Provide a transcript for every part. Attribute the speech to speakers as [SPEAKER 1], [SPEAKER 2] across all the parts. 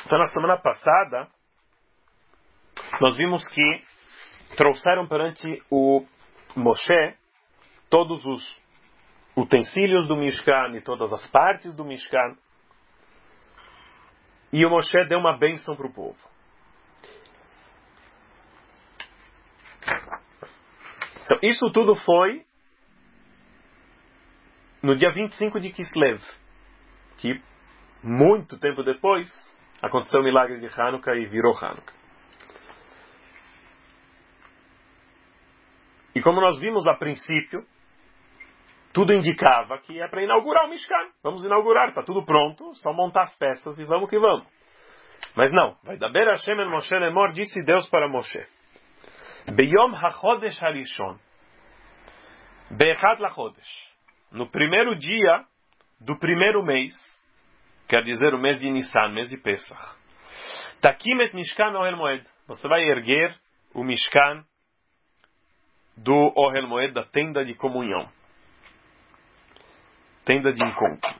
[SPEAKER 1] Então, na semana passada, nós vimos que trouxeram perante o Moshe todos os utensílios do Mishkan e todas as partes do Mishkan. E o Moshe deu uma bênção para o povo. Então, isso tudo foi no dia 25 de Kislev, que muito tempo depois aconteceu o milagre de Hanukkah e virou Hanukkah. E como nós vimos a princípio, tudo indicava que é para inaugurar o Mishkan. Vamos inaugurar, está tudo pronto, só montar as peças e vamos que vamos. Mas não, vai daber Hashem el Moshe lemor, disse Deus para Moshe. Beyom hachodesh harishon, be'echad lachodesh, no primeiro dia do primeiro mês, quer dizer o mês de Nissan, mês de Pesach, takim et Mishkan Ohel Moed, você vai erguer o Mishkan do Ohel Moed, da tenda de comunhão, tenda de encontro.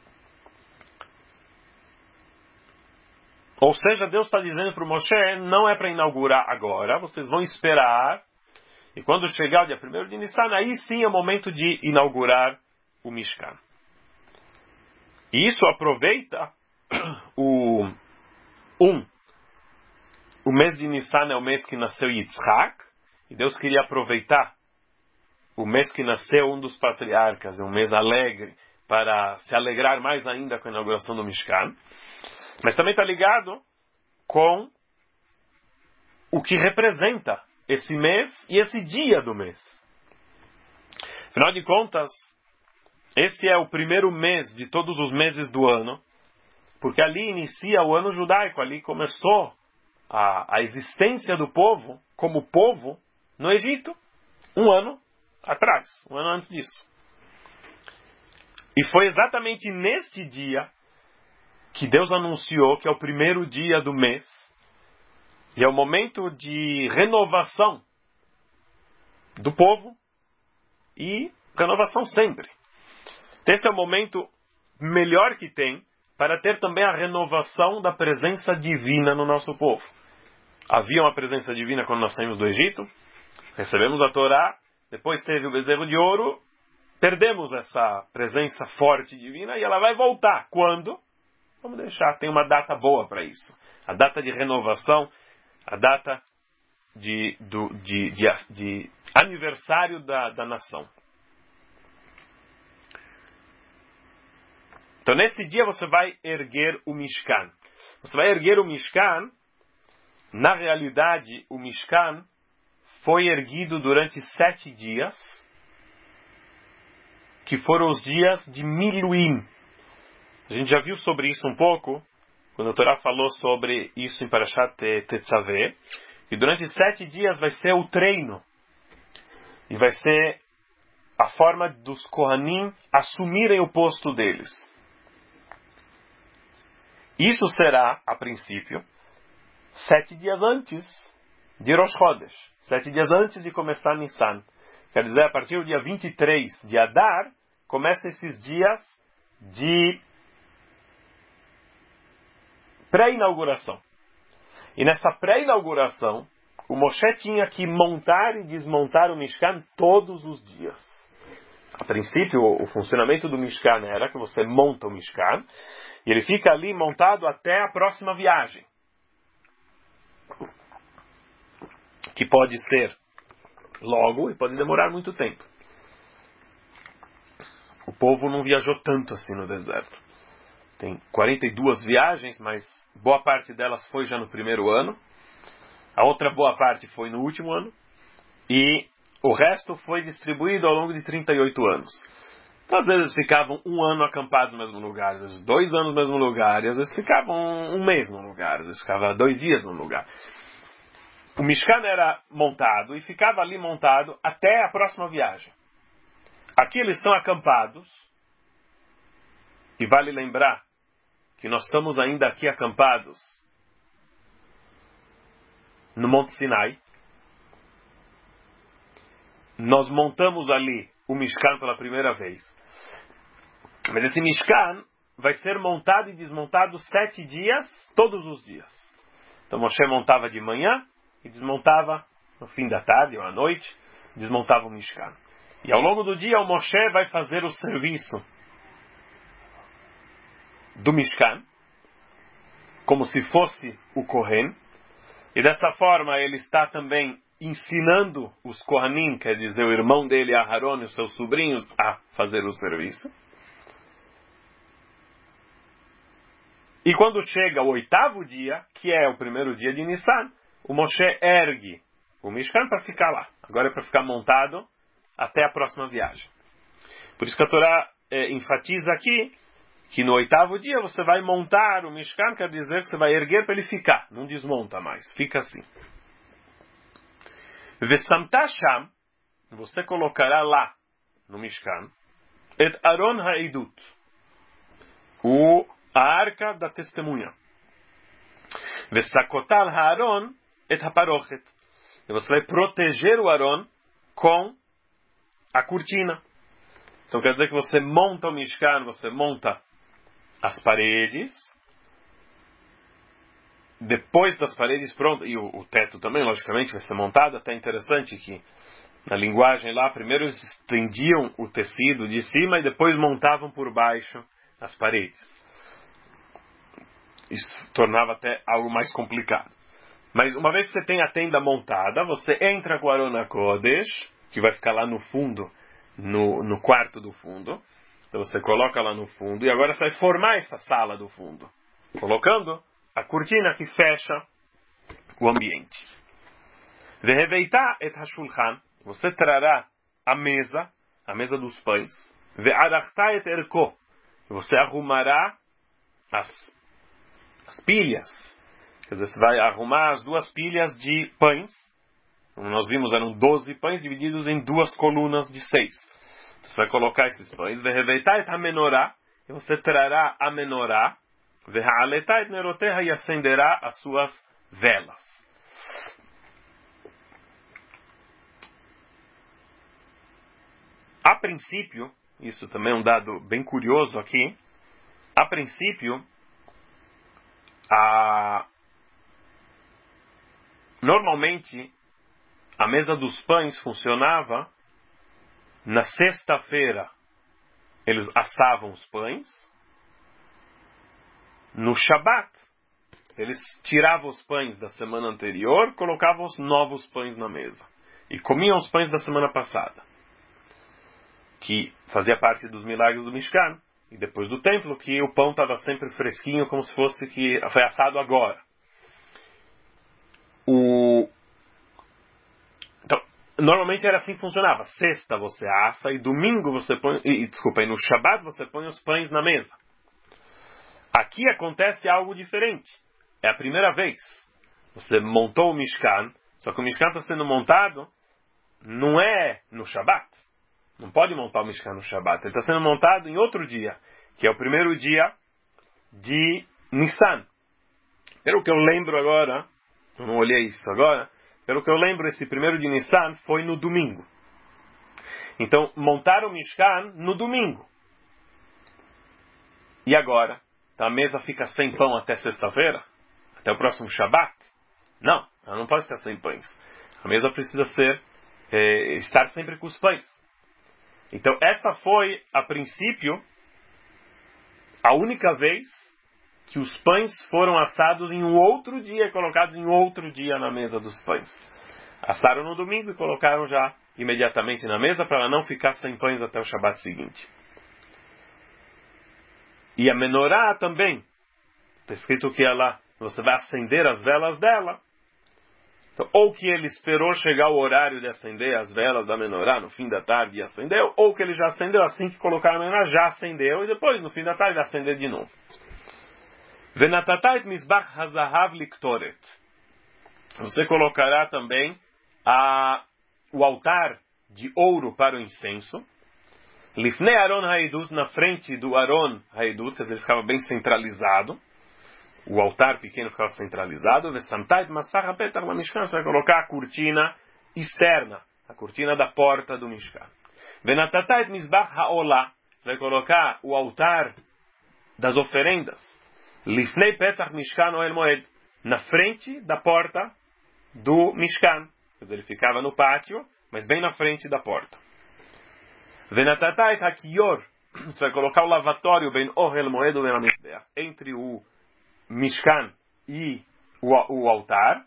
[SPEAKER 1] Ou seja, Deus está dizendo para o Moshe, não é para inaugurar agora, vocês vão esperar, e quando chegar o dia 1º de Nissan, aí sim é o momento de inaugurar o Mishkan. E isso aproveita o mês de Nissan é o mês que nasceu Yitzhak, e Deus queria aproveitar o mês que nasceu um dos patriarcas, um mês alegre, para se alegrar mais ainda com a inauguração do Mishkan. Mas também está ligado com o que representa esse mês e esse dia do mês. Afinal de contas, esse é o primeiro mês de todos os meses do ano, porque ali inicia o ano judaico, ali começou a existência do povo, como povo, no Egito, um ano atrás, um ano antes disso. E foi exatamente neste dia que Deus anunciou que é o primeiro dia do mês, e é o momento de renovação do povo, e renovação sempre. Esse é o momento melhor que tem para ter também a renovação da presença divina no nosso povo. Havia uma presença divina quando nós saímos do Egito, recebemos a Torá, depois teve o bezerro de ouro, perdemos essa presença forte divina e ela vai voltar. Quando? Vamos deixar, tem uma data boa para isso. A data de renovação, a data de aniversário da nação. Então nesse dia você vai erguer o Mishkan. Você vai erguer o Mishkan. Na realidade, o Mishkan foi erguido durante 7 dias, que foram os dias de Miluim. A gente já viu sobre isso um pouco, quando a Torá falou sobre isso em Parashat Tetzaveh. E durante 7 dias vai ser o treino. E vai ser a forma dos Kohanim assumirem o posto deles. Isso será, a princípio, 7 dias antes de Rosh Chodesh. 7 dias antes de começar Nissan. Quer dizer, a partir do dia 23 de Adar, começam esses dias de pré-inauguração. E nessa pré-inauguração, o Moshe tinha que montar e desmontar o Mishkan todos os dias. A princípio, o funcionamento do Mishkan era que você monta o Mishkan e ele fica ali montado até a próxima viagem. Que pode ser logo e pode demorar muito tempo. O povo não viajou tanto assim no deserto. Tem 42 viagens, mas boa parte delas foi já no primeiro ano. A outra boa parte foi no último ano. E o resto foi distribuído ao longo de 38 anos. Então, às vezes ficavam 1 ano acampados no mesmo lugar, às vezes 2 anos no mesmo lugar, e às vezes ficavam 1 mês no lugar, às vezes ficava 2 dias no lugar. O Mishkan era montado e ficava ali montado até a próxima viagem. Aqui eles estão acampados. E vale lembrar que nós estamos ainda aqui acampados no Monte Sinai. Nós montamos ali o Mishkan pela primeira vez. Mas esse Mishkan vai ser montado e desmontado 7 dias, todos os dias. Então Moshe montava de manhã e desmontava no fim da tarde ou à noite, desmontava o Mishkan. E ao longo do dia o Moshe vai fazer o serviço do Mishkan, como se fosse o Kohen, e dessa forma ele está também ensinando os Kohanim, quer dizer, o irmão dele, Aharon, e os seus sobrinhos, a fazer o serviço. E quando chega o 8º dia, que é o primeiro dia de Nissan, o Moshe ergue o Mishkan para ficar lá. Agora é para ficar montado até a próxima viagem. Por isso que a Torá enfatiza aqui que no 8º dia você vai montar o Mishkan, quer dizer que você vai erguer para ele ficar, não desmonta mais, fica assim. Vesamta sham, você colocará lá no Mishkan, et Aron ha'edut, a arca da testemunha. Vesakotal ha'aron et haparochet, e você vai proteger o Aron com a cortina. Então quer dizer que você monta o Mishkan, você monta as paredes, depois das paredes, pronto, e o teto também, logicamente, vai ser montado. Até interessante que na linguagem lá, primeiro eles estendiam o tecido de cima e depois montavam por baixo as paredes. Isso tornava até algo mais complicado. Mas uma vez que você tem a tenda montada, você entra com o Aron HaKodesh, que vai ficar lá no fundo, no quarto do fundo. Então você coloca lá no fundo e agora você vai formar essa sala do fundo, colocando a cortina que fecha o ambiente. Veheveitá et hashulchan, você trará a mesa dos pães. Ve'arachtá et erko, você arrumará as pilhas. Quer dizer, você vai arrumar as 2 pilhas de pães. Como nós vimos, eram 12 pães divididos em 2 colunas de 6. Você vai colocar esses pães, ve'reveitai et hamenorá, e você trará a menorá, ve'ha'aletai et neroteha, e acenderá as suas velas. A princípio, isso também é um dado bem curioso aqui, a princípio, normalmente, a mesa dos pães funcionava. Na sexta-feira, eles assavam os pães. No Shabat, eles tiravam os pães da semana anterior, colocavam os novos pães na mesa. E comiam os pães da semana passada, que fazia parte dos milagres do Mishkan. E depois do templo, que o pão estava sempre fresquinho, como se fosse que foi assado agora. Normalmente era assim que funcionava. Sexta você assa e domingo você põe... e no Shabat você põe os pães na mesa. Aqui acontece algo diferente. É a primeira vez. Você montou o Mishkan, só que o Mishkan está sendo montado não é no Shabat. Não pode montar o Mishkan no Shabat. Ele está sendo montado em outro dia, que é o primeiro dia de Nissan. Pelo que eu lembro agora, eu não olhei isso agora, pelo que eu lembro, esse primeiro de Nissan foi no domingo. Então, montaram o Mishkan no domingo. E agora? Então a mesa fica sem pão até sexta-feira? Até o próximo Shabat? Não, ela não pode ficar sem pães. A mesa precisa estar sempre com os pães. Então, esta foi, a princípio, a única vez que os pães foram assados em um outro dia, colocados em outro dia na mesa dos pães. Assaram no domingo e colocaram já imediatamente na mesa para ela não ficar sem pães até o Shabat seguinte. E a menorá também. Está escrito que você vai acender as velas dela. Então, ou que ele esperou chegar o horário de acender as velas da menorá no fim da tarde e acendeu, ou que ele já acendeu assim que colocar a menorá, já acendeu, e depois no fim da tarde vai acender de novo. Venatatait misbach hazahav liktoret. Você colocará também o altar de ouro para o incenso. Lifnei Aron Haidut, na frente do Aron Haidut, quer dizer, ele ficava bem centralizado. O altar pequeno ficava centralizado. Vesamtait masach hapetach lamishkan, você vai colocar a cortina externa, a cortina da porta do Mishkan. Venatatait misbach haolah, você vai colocar o altar das oferendas. Lifnei Petach Mishkan Ohel Moed, na frente da porta do Mishkan. Ele ficava no pátio, mas bem na frente da porta. Venatata et hakiyor, você vai colocar o lavatório ben Ohel Moed ben HaMizbeach, entre o Mishkan e o altar.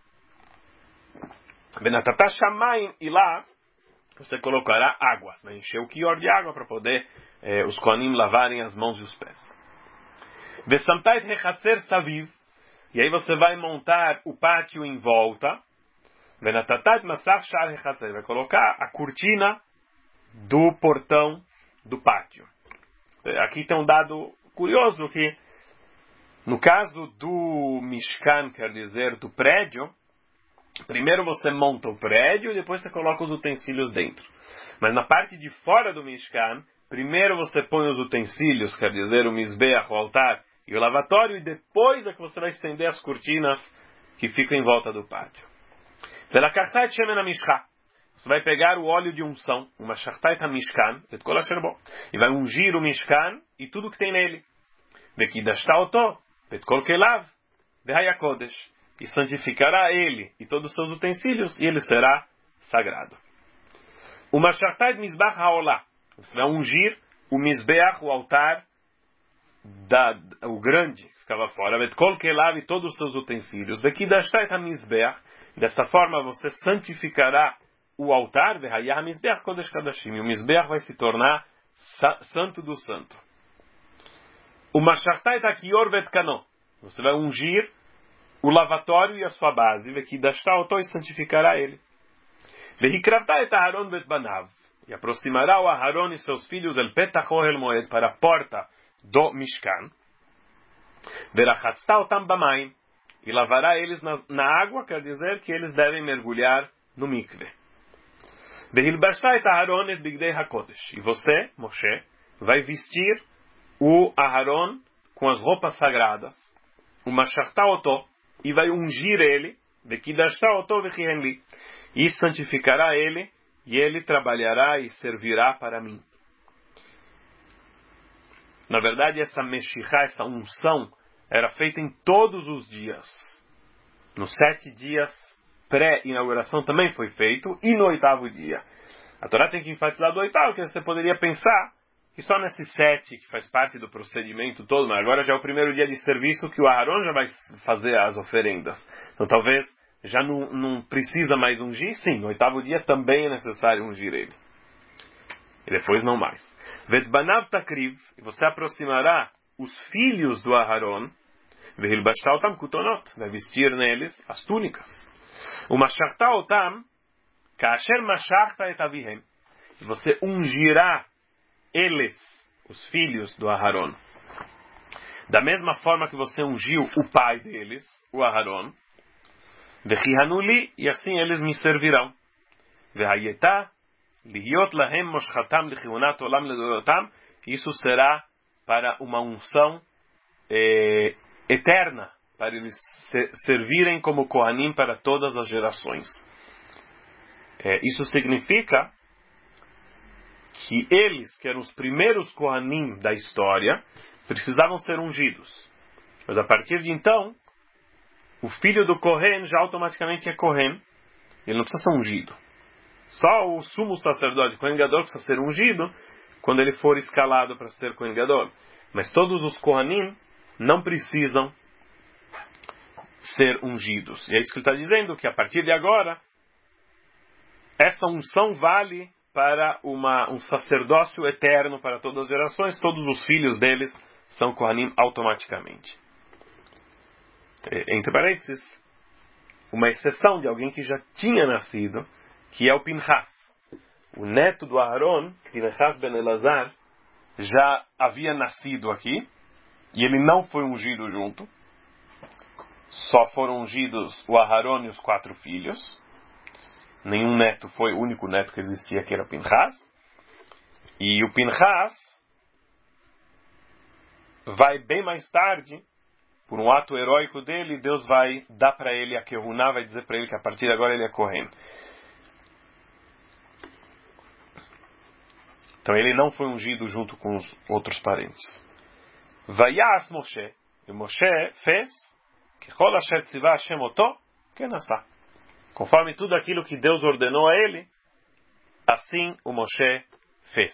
[SPEAKER 1] Venatata shamayim, e lá você colocará águas, vai encher o kiyor de água para poder os kohanim lavarem as mãos e os pés. Vesamtait hechatzer saviv, e aí você vai montar o pátio em volta. Venatatat masach shar hechatzer, vai colocar a cortina do portão do pátio. Aqui tem um dado curioso que no caso do Mishkan, quer dizer, do prédio, primeiro você monta o prédio e depois você coloca os utensílios dentro. Mas na parte de fora do Mishkan, primeiro você põe os utensílios, quer dizer, o Mizbeach, o altar e o lavatório, e depois é que você vai estender as cortinas que ficam em volta do pátio. Você vai pegar o óleo de unção, uma shachtait ha-mishkan, e vai ungir o Mishkan e tudo que tem nele. E santificará ele e todos os seus utensílios, e ele será sagrado. Uma shachtait mizbach haolá, você vai ungir o Mizbeach, o altar, o grande, que ficava fora, e todos os seus utensílios. Desta forma você santificará o altar, e o Mizbeach vai se tornar santo do santo. Uma shachtait hakiyor vetkano, você vai ungir o lavatório e a sua base, e santificará ele. E aproximará o Aharon e seus filhos el Petach Ohel Moed para a porta do Mishkan. E lavará eles na água, quer dizer que eles devem mergulhar no mikve. E você, Moshe, vai vestir o Aharon com as roupas sagradas, o Mashachtaoto, e vai ungir ele, e santificará ele, e ele trabalhará e servirá para mim. Na verdade, essa Meshichá, essa unção, era feita em todos os dias. Nos 7 dias pré-inauguração também foi feito, e no 8º dia. A Torá tem que enfatizar do 8º, que você poderia pensar que só nesse 7, que faz parte do procedimento todo, mas agora já é o primeiro dia de serviço que o Aharon já vai fazer as oferendas. Então talvez já não precisa mais ungir, sim, no 8º dia também é necessário ungir ele. E depois não mais. Vetbanav takriv, e você aproximará os filhos do Aharon, vehilbashtaotam kutonot, vai vestir neles as túnicas. O mashachtaotam, kasher mashachta et avihem, e você ungirá eles, os filhos do Aharon, da mesma forma que você ungiu o pai deles, o Aharon, vechihanuli, e assim eles me servirão. Vehayetá, lihiot lahem moshchatam lichionat olam ledorotam, isso será para uma unção eterna, para eles servirem como Kohanim para todas as gerações. Isso significa que eles, que eram os primeiros Kohanim da história, precisavam ser ungidos. Mas a partir de então, o filho do Kohen já automaticamente é Kohen. Ele não precisa ser ungido. Só o sumo sacerdote Kohen Gadol precisa ser ungido quando ele for escalado para ser Kohen Gadol. Mas todos os Kohanim não precisam ser ungidos. E é isso que ele está dizendo, que a partir de agora, essa unção vale para um sacerdócio eterno para todas as gerações. Todos os filhos deles são Kohanim automaticamente. Entre parênteses, uma exceção de alguém que já tinha nascido, que é o Pinchas. O neto do Aharon, Pinchas ben Elazar, já havia nascido aqui, e ele não foi ungido junto. Só foram ungidos o Aharon e os 4 filhos. Nenhum neto foi, o único neto que existia que era Pinchas. E o Pinchas vai bem mais tarde, por um ato heróico dele, Deus vai dar para ele a Kehuná, vai dizer para ele que a partir de agora ele é Kohen. Então ele não foi ungido junto com os outros parentes. Vayas Moshe. E Moshe fez Kechol asher tzivah Hashem oto kenasá. Conforme tudo aquilo que Deus ordenou a ele, assim o Moshe fez.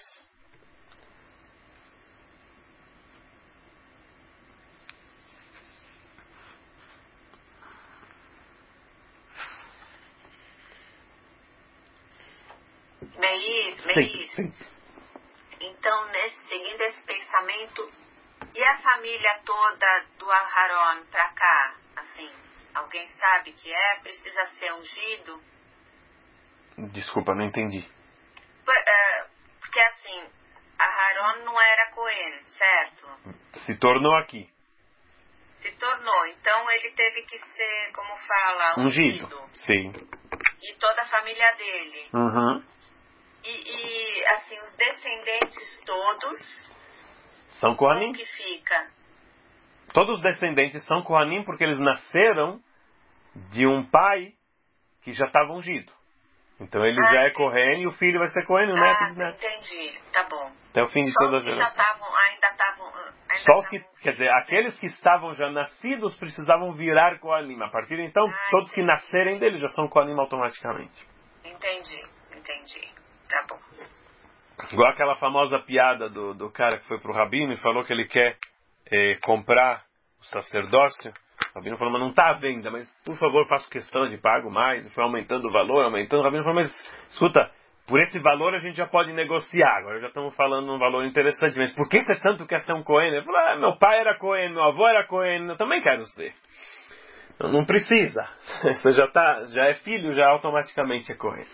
[SPEAKER 2] Meir,
[SPEAKER 1] Sim.
[SPEAKER 2] então, seguindo esse pensamento, e a família toda do Aharon para cá, assim, alguém sabe que precisa ser ungido?
[SPEAKER 1] Desculpa, não entendi.
[SPEAKER 2] Porque assim, Aharon não era Cohen, certo?
[SPEAKER 1] Se tornou aqui.
[SPEAKER 2] Se tornou, então ele teve que ser, como fala,
[SPEAKER 1] Ungido. Sim.
[SPEAKER 2] E toda a família dele.
[SPEAKER 1] Uhum.
[SPEAKER 2] E assim, os descendentes todos
[SPEAKER 1] são Kohanim.
[SPEAKER 2] Como que fica?
[SPEAKER 1] Todos os descendentes são Kohanim porque eles nasceram de um pai que já estava ungido. Então ele já é Kohen e o filho vai ser Kohen, o neto de neto.
[SPEAKER 2] Entendi, tá bom.
[SPEAKER 1] Até o fim de toda a geração.
[SPEAKER 2] Só
[SPEAKER 1] os que, quer dizer, aqueles que estavam já nascidos precisavam virar Kohanim. A partir de então, todos que nascerem dele já são Kohanim automaticamente.
[SPEAKER 2] Entendi. Tá bom.
[SPEAKER 1] Igual aquela famosa piada do cara que foi pro Rabino e falou que ele quer comprar o sacerdócio. O Rabino falou, mas não está à venda, mas por favor faço questão de pago mais. E foi aumentando o valor, aumentando. O Rabino falou, mas escuta, por esse valor a gente já pode negociar. Agora já estamos falando um valor interessante, mas por que você tanto quer ser um Cohen? Ele falou, meu pai era Cohen, meu avô era Cohen, eu também quero ser. Não precisa. Você já é filho, já automaticamente é Cohen.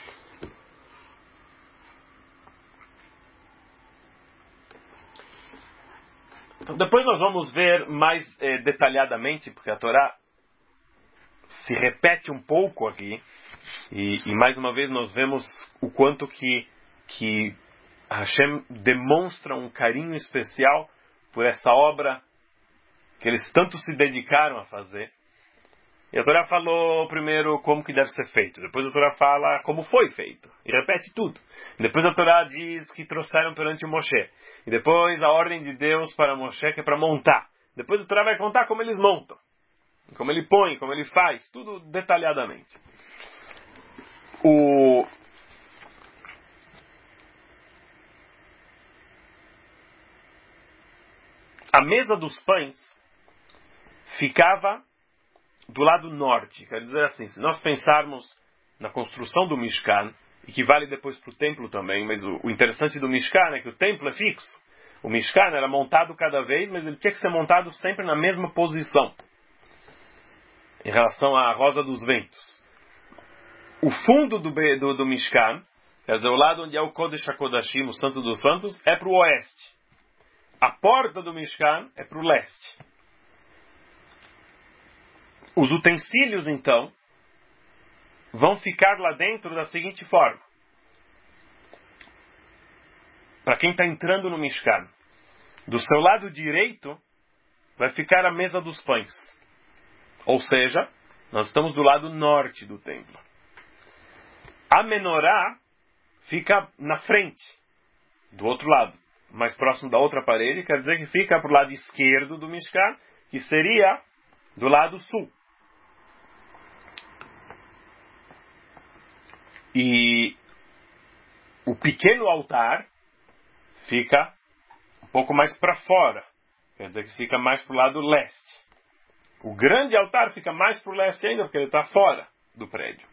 [SPEAKER 1] Então, depois nós vamos ver mais detalhadamente, porque a Torá se repete um pouco aqui, e mais uma vez nós vemos o quanto que Hashem demonstra um carinho especial por essa obra que eles tanto se dedicaram a fazer. E a Torá falou primeiro como que deve ser feito, depois a Torá fala como foi feito, e repete tudo. Depois a Torá diz que trouxeram perante o Moshe, e depois a ordem de Deus para Moshe que é para montar. Depois a Torá vai contar como eles montam, como ele põe, como ele faz, tudo detalhadamente. A mesa dos pães ficava do lado norte. Quer dizer assim, se nós pensarmos na construção do Mishkan, e que vale depois para o templo também, mas o interessante do Mishkan é que o templo é fixo. O Mishkan era montado cada vez, mas ele tinha que ser montado sempre na mesma posição, em relação à rosa dos ventos. O fundo do Mishkan, quer dizer, o lado onde é o Kodesh HaKodashim, o Santo dos Santos, é para o oeste. A porta do Mishkan é para o leste. Os utensílios, então, vão ficar lá dentro da seguinte forma. Para quem está entrando no Mishkan, do seu lado direito vai ficar a mesa dos pães. Ou seja, nós estamos do lado norte do templo. A menorá fica na frente, do outro lado, mais próximo da outra parede, quer dizer que fica para o lado esquerdo do Mishkan, que seria do lado sul. E o pequeno altar fica um pouco mais para fora, quer dizer que fica mais para o lado leste. O grande altar fica mais para o leste ainda, porque ele está fora do prédio.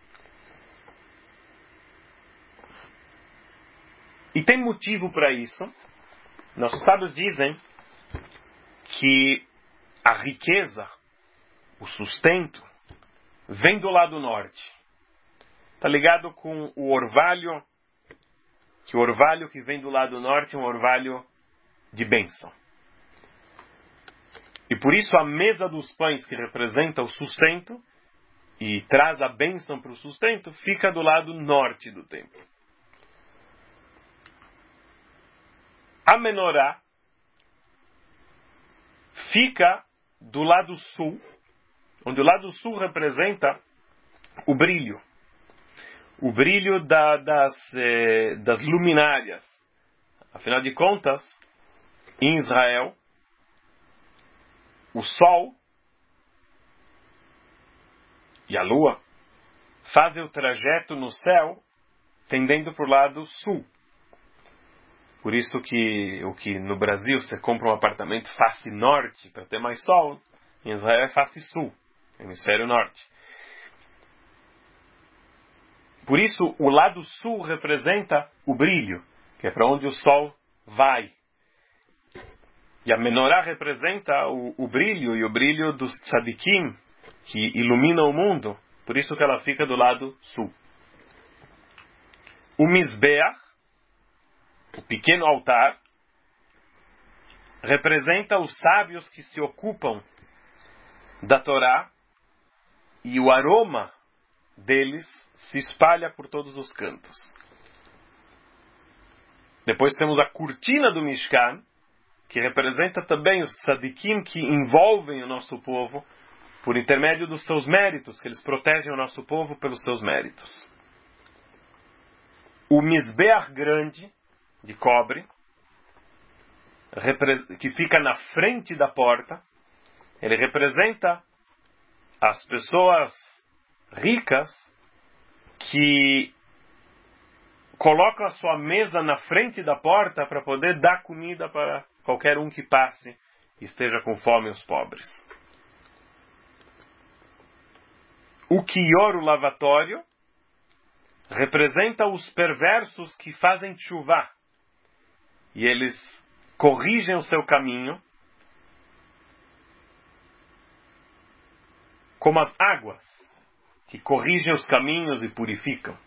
[SPEAKER 1] E tem motivo para isso. Nossos sábios dizem que a riqueza, o sustento, vem do lado norte. Está ligado com o orvalho, que o orvalho que vem do lado norte é um orvalho de bênção. E por isso a mesa dos pães, que representa o sustento e traz a bênção para o sustento, fica do lado norte do templo. A menorá fica do lado sul, onde o lado sul representa o brilho. O brilho das luminárias. Afinal de contas, em Israel, o Sol e a Lua fazem o trajeto no céu tendendo para o lado sul. Por isso que no Brasil você compra um apartamento face norte para ter mais sol. Em Israel é face sul, hemisfério norte. Por isso o lado sul representa o brilho, que é para onde o sol vai. E a menorá representa o brilho, e o brilho dos tzadikim, que ilumina o mundo. Por isso que ela fica do lado sul. O Mizbeach, o pequeno altar, representa os sábios que se ocupam da Torá, e o aroma deles se espalha por todos os cantos. Depois temos a cortina do Mishkan, que representa também os tzadikim que envolvem o nosso povo por intermédio dos seus méritos, que eles protegem o nosso povo pelos seus méritos. O Mizbeach grande, de cobre, que fica na frente da porta, ele representa as pessoas ricas que colocam a sua mesa na frente da porta para poder dar comida para qualquer um que passe e esteja com fome, os pobres. O Kior, o lavatório, representa os perversos que fazem tshuvá, e eles corrigem o seu caminho como as águas que corrigem os caminhos e purificam.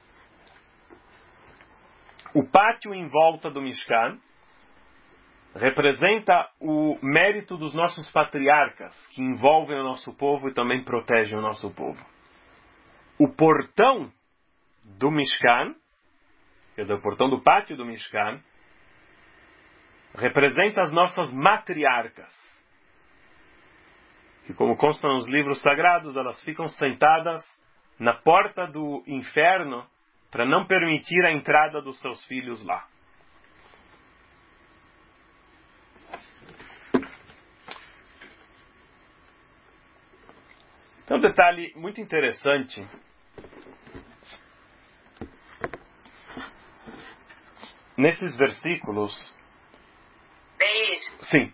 [SPEAKER 1] O pátio em volta do Mishkan representa o mérito dos nossos patriarcas, que envolvem o nosso povo e também protegem o nosso povo. O portão do Mishkan, quer dizer, o portão do pátio do Mishkan, representa as nossas matriarcas, que, como consta nos livros sagrados, elas ficam sentadas na porta do inferno para não permitir a entrada dos seus filhos lá. Então, um detalhe muito interessante. Nesses versículos...
[SPEAKER 2] Beir,
[SPEAKER 1] Sim.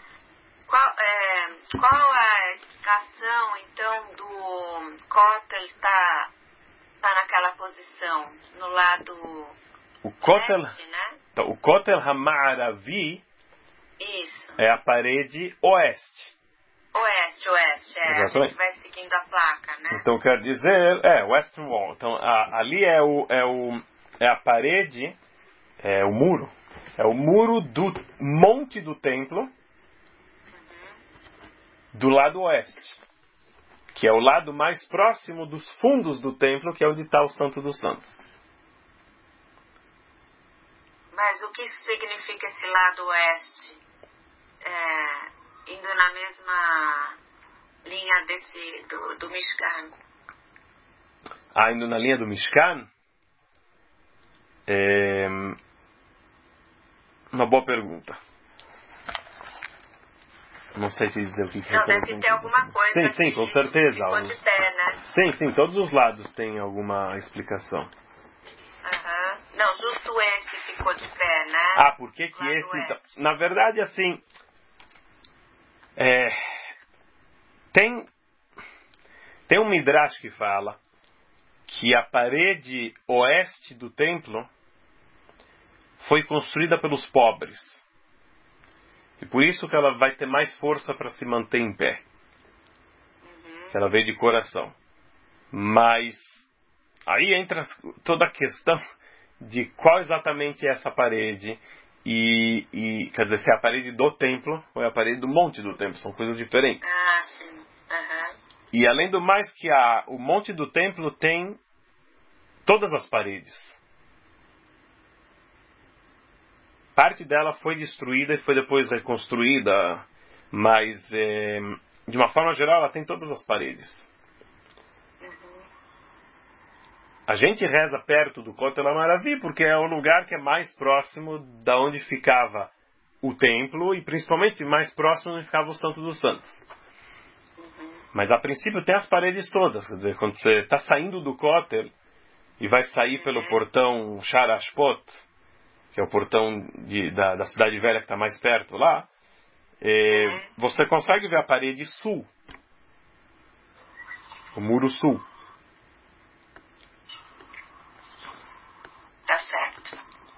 [SPEAKER 2] Qual a explicação, então, do Kotel tá naquela posição, no lado
[SPEAKER 1] O Kotel,
[SPEAKER 2] leste, né?
[SPEAKER 1] então, o Kotel Hama'aravi
[SPEAKER 2] Isso.
[SPEAKER 1] é a parede oeste.
[SPEAKER 2] Oeste. A
[SPEAKER 1] Exatamente.
[SPEAKER 2] gente vai seguindo a placa, né?
[SPEAKER 1] Então quer dizer, Western Wall. Então ali é a parede, é o muro. É o muro do monte do templo, do lado oeste, que é o lado mais próximo dos fundos do templo, que é onde está o Santo dos Santos.
[SPEAKER 2] Mas o que significa esse lado oeste? Indo na mesma linha do Mishkan.
[SPEAKER 1] Indo na linha do Mishkan? Uma boa pergunta. Não sei te dizer o que
[SPEAKER 2] Não, deve ter alguma coisa.
[SPEAKER 1] Sim, com certeza.
[SPEAKER 2] Ficou de pé, né?
[SPEAKER 1] Sim, todos os lados têm alguma explicação.
[SPEAKER 2] Não, justo esse ficou de pé, né?
[SPEAKER 1] Por que esse? Então, na verdade, assim, tem um Midrash que fala que a parede oeste do templo foi construída pelos pobres. E por isso que ela vai ter mais força para se manter em pé. Que ela veio de coração. Mas aí entra toda a questão de qual exatamente é essa parede. E quer dizer, se é a parede do templo ou é a parede do monte do templo. São coisas diferentes.
[SPEAKER 2] Sim.
[SPEAKER 1] E além do mais que o monte do templo tem todas as paredes. Parte dela foi destruída e foi depois reconstruída, mas de uma forma geral ela tem todas as paredes. A gente reza perto do Kotel HaMaravi porque é o lugar que é mais próximo da onde ficava o templo e principalmente mais próximo onde ficava o Santo dos Santos. Mas a princípio tem as paredes todas, quer dizer, quando você está saindo do Kotel e vai sair pelo portão Sharashpot, que é o portão da cidade velha que está mais perto lá, você consegue ver a parede sul, o muro sul.
[SPEAKER 2] Tá certo.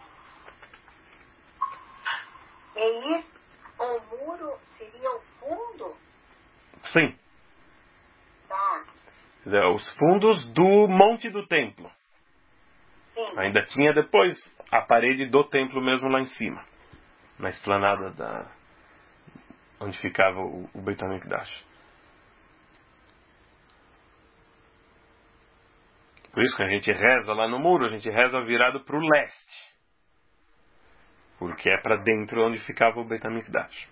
[SPEAKER 2] E aí, o muro seria o fundo?
[SPEAKER 1] Sim.
[SPEAKER 2] Tá.
[SPEAKER 1] Quer dizer, os fundos do monte do templo.
[SPEAKER 2] Sim.
[SPEAKER 1] Ainda tinha depois a parede do templo mesmo lá em cima, na esplanada onde ficava o Beit HaMikdash. Por isso que a gente reza lá no muro, a gente reza virado para o leste, porque é para dentro onde ficava o Beit HaMikdash.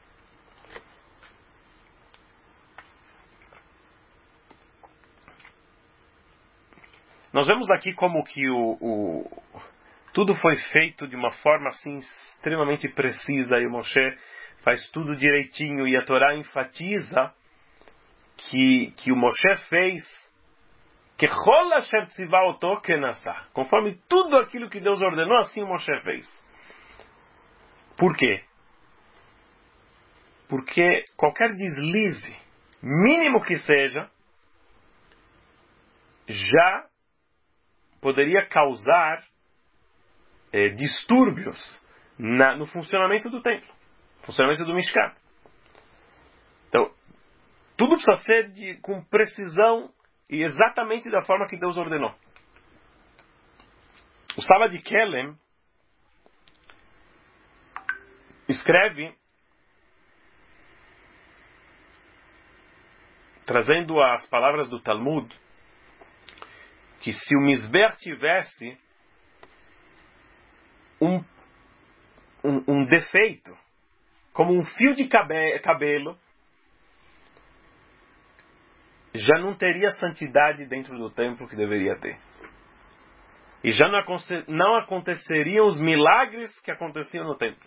[SPEAKER 1] Nós vemos aqui como que tudo foi feito de uma forma assim extremamente precisa, e o Moshe faz tudo direitinho, e a Torá enfatiza que o Moshe fez conforme tudo aquilo que Deus ordenou, assim o Moshe fez. Por quê? Porque qualquer deslize, mínimo que seja, já poderia causar distúrbios no funcionamento do templo, funcionamento do Mishkan. Então, tudo precisa ser com precisão e exatamente da forma que Deus ordenou. O Saba de Kelem escreve, trazendo as palavras do Talmud, que se o Mizber tivesse um defeito, como um fio de cabelo, já não teria santidade dentro do templo que deveria ter. E já não aconteceriam os milagres que aconteciam no templo.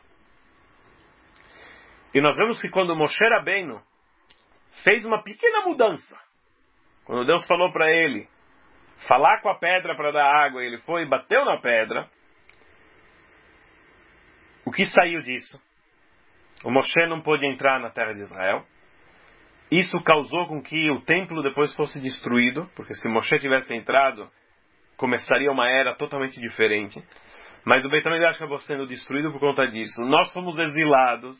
[SPEAKER 1] E nós vemos que quando Moshe Rabbeinu fez uma pequena mudança, quando Deus falou para ele falar com a pedra para dar água, ele foi e bateu na pedra, o que saiu disso? O Moshe não pôde entrar na terra de Israel. Isso causou com que o templo depois fosse destruído, porque se Moshe tivesse entrado, começaria uma era totalmente diferente. Mas o Beit HaMikdash acabou sendo destruído por conta disso. Nós fomos exilados.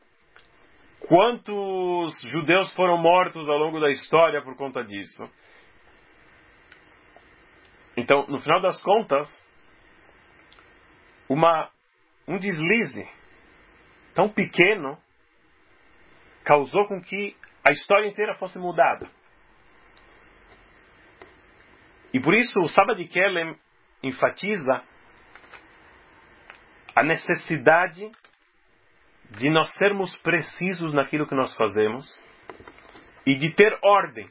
[SPEAKER 1] Quantos judeus foram mortos ao longo da história por conta disso? Então, no final das contas, um deslize tão pequeno causou com que a história inteira fosse mudada. E por isso o Saba de Kelem enfatiza a necessidade de nós sermos precisos naquilo que nós fazemos e de ter ordem.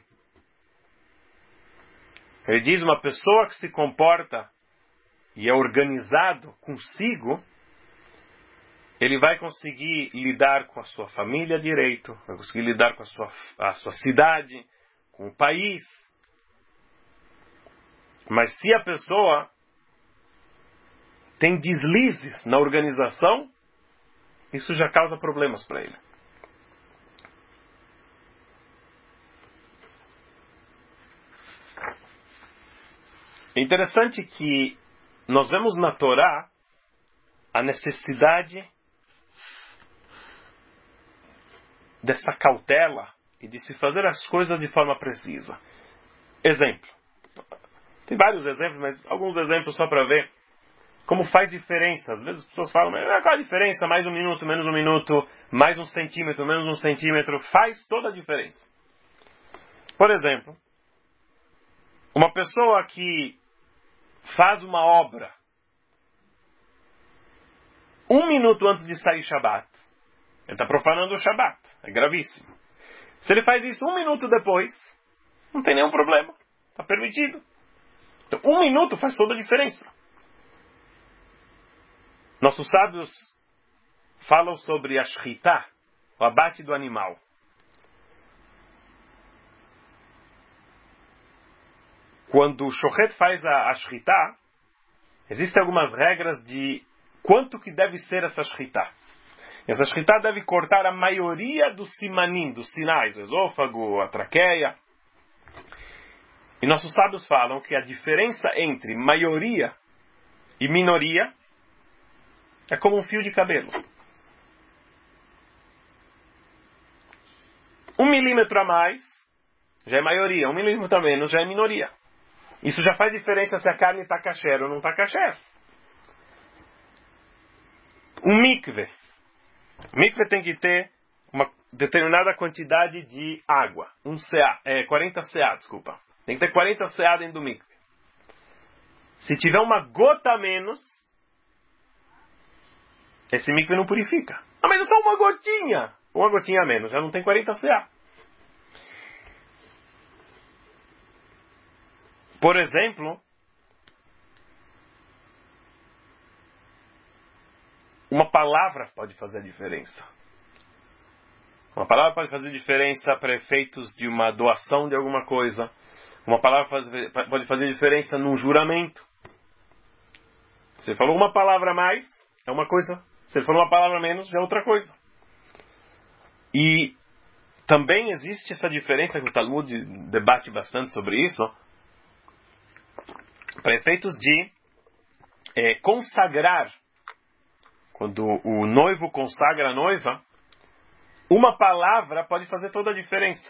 [SPEAKER 1] Ele diz, uma pessoa que se comporta e é organizado consigo, ele vai conseguir lidar com a sua família direito, vai conseguir lidar com a sua cidade, com o país. Mas se a pessoa tem deslizes na organização, isso já causa problemas para ele. É interessante que nós vemos na Torá a necessidade dessa cautela e de se fazer as coisas de forma precisa. Exemplo. Tem vários exemplos, mas alguns exemplos só para ver como faz diferença. Às vezes as pessoas falam, qual a diferença? Mais um minuto, menos um minuto, mais um centímetro, menos um centímetro. Faz toda a diferença. Por exemplo, uma pessoa que faz uma obra 1 minuto antes de sair Shabat, ele está profanando o Shabat. É gravíssimo. Se ele faz isso 1 minuto depois, não tem nenhum problema. Está permitido. Então, 1 minuto faz toda a diferença. Nossos sábios falam sobre a shchita, o abate do animal. Quando o shochet faz a shchita, existem algumas regras de quanto que deve ser essa shchita. Essa shchita deve cortar a maioria dos simanim, dos sinais, o esôfago, a traqueia. E nossos sábios falam que a diferença entre maioria e minoria é como um fio de cabelo. 1 milímetro a mais já é maioria, 1 milímetro a menos já é minoria. Isso já faz diferença se a carne está kasher ou não está kasher. Um mikve. O mikve tem que ter uma determinada quantidade de água. 40 CA, desculpa. Tem que ter 40 CA dentro do mikve. Se tiver uma gota a menos, esse mikve não purifica. Ah, mas é só uma gotinha. Uma gotinha a menos, já não tem 40 CA. Por exemplo, uma palavra pode fazer a diferença. Uma palavra pode fazer diferença para efeitos de uma doação de alguma coisa. Uma palavra pode fazer diferença num juramento. Se ele falou uma palavra a mais, é uma coisa. Se ele falou uma palavra a menos, é outra coisa. E também existe essa diferença, que o Talmud debate bastante sobre isso, para efeitos de consagrar. Quando o noivo consagra a noiva, uma palavra pode fazer toda a diferença.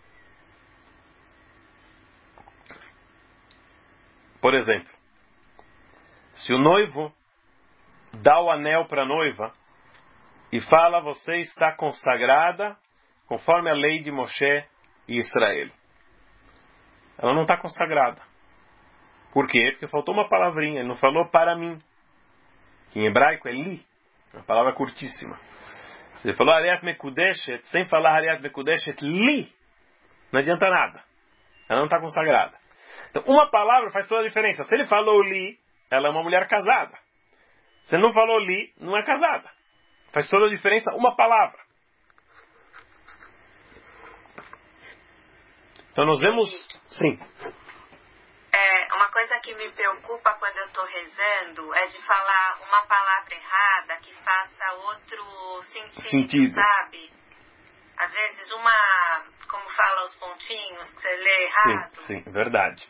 [SPEAKER 1] Por exemplo, se o noivo dá o anel para a noiva e fala: você está consagrada conforme a lei de Moshe e Israel. Ela não está consagrada. Por quê? Porque faltou uma palavrinha. Ele não falou para mim. Que em hebraico é li. Uma palavra curtíssima. Se ele falou Hariat Mekudeshet, sem falar Hariat Mekudeshet, li, não adianta nada. Ela não está consagrada. Então, uma palavra faz toda a diferença. Se ele falou li, ela é uma mulher casada. Se ele não falou li, não é casada. Faz toda a diferença uma palavra. Então nós vemos... Sim.
[SPEAKER 2] Uma coisa que me preocupa quando eu estou rezando é de falar uma palavra errada que faça outro sentido, sabe? Às vezes como fala os pontinhos, que você lê errado.
[SPEAKER 1] Sim, verdade.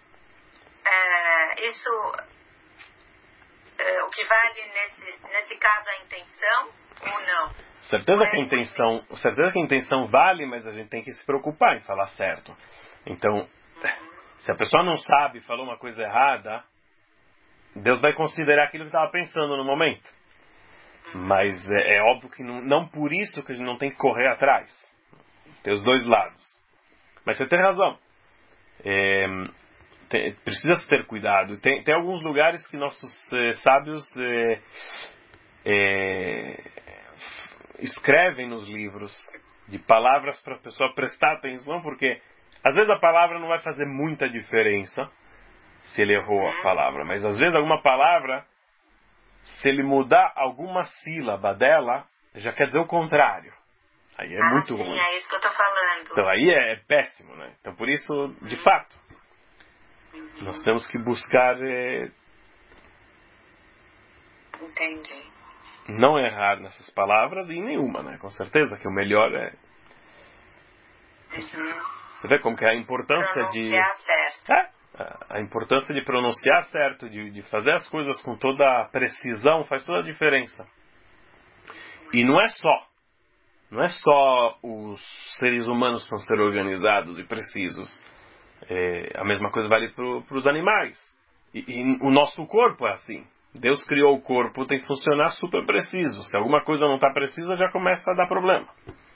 [SPEAKER 2] O que vale nesse caso a intenção ou não?
[SPEAKER 1] Certeza que a intenção vale, mas a gente tem que se preocupar em falar certo. Então, se a pessoa não sabe, falou uma coisa errada, Deus vai considerar aquilo que estava pensando no momento. Mas é óbvio que não por isso que a gente não tem que correr atrás. Tem os dois lados. Mas você tem razão. Precisa-se ter cuidado. Tem alguns lugares que nossos sábios escrevem nos livros de palavras para a pessoa prestar atenção, porque às vezes a palavra não vai fazer muita diferença se ele errou a palavra, mas às vezes alguma palavra, se ele mudar alguma sílaba dela, já quer dizer o contrário. Aí é muito ruim.
[SPEAKER 2] É isso que eu estou falando.
[SPEAKER 1] Então aí é péssimo, né? Então por isso, de fato, nós temos que buscar
[SPEAKER 2] Entendi.
[SPEAKER 1] Não errar nessas palavras e em nenhuma, né? Com certeza que o melhor é... Você vê como que é a importância
[SPEAKER 2] pronunciar certo.
[SPEAKER 1] A importância de pronunciar certo, de fazer as coisas com toda a precisão, faz toda a diferença. E não é só os seres humanos que vão ser organizados e precisos. A mesma coisa vale para os animais. E o nosso corpo é assim. Deus criou o corpo, tem que funcionar super preciso. Se alguma coisa não está precisa, já começa a dar problema.